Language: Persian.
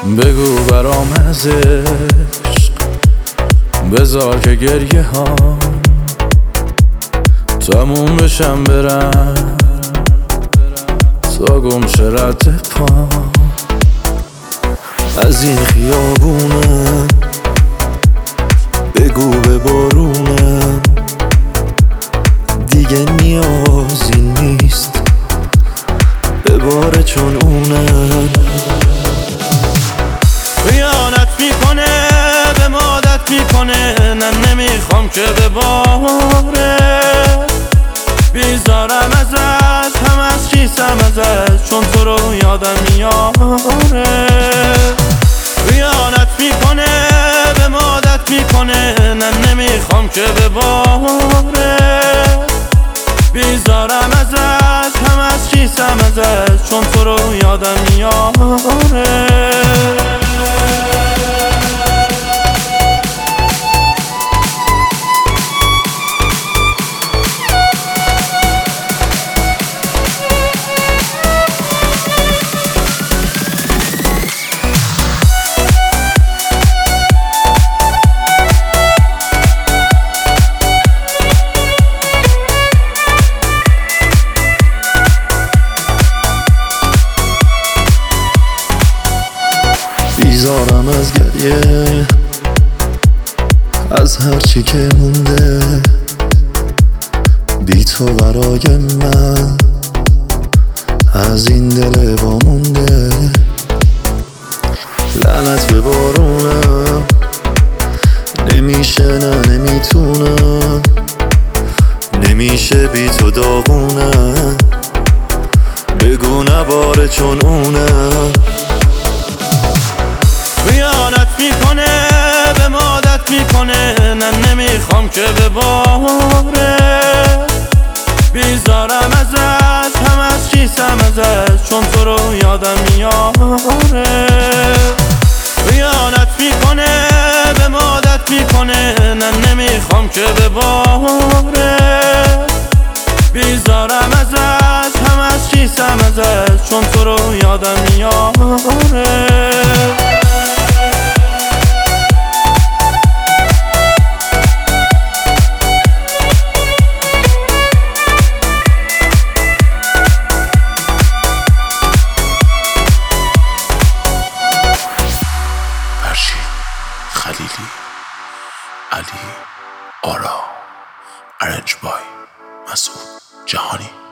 بگو برام از عشق، بذار که گریه ها تموم بشم برم تا گم شه رد پا از این خیابونم. بگو به بارونم دیگه نیازی نیست بباره چون اونم خیانت میکنه به مادت میکنه. نه نمیخوام که بباره بیزارم ازش هم از خیسم ازش چون تو رو یادم میاره. خیانت میکنه به مادت میکنه. نه نمیخوام که بباره بیزارم ازش هم از خیسم ازش چون تو رو یادم میاره. بیزارم از گریه از هرچی که مونده بی تو برای من از این دل وامونده. لعنت به بارونم نمیشه نه نمیتونم نمیشه بی تو داغونم. بگو نباره چون اونم خیانت میکنه به مادت میکنه. نه نمیخوام که بباره بیزارم ازش هم از خیسم ازش چون تو رو یادم میاره. خیانت میکنه به مادت میکنه. نه نمیخوام که بباره بیزارم ازش هم از خیسم ازش چون تو رو یادم میاره. خلیلی، علی، آرا، ارنج بای، مسعود جهانی.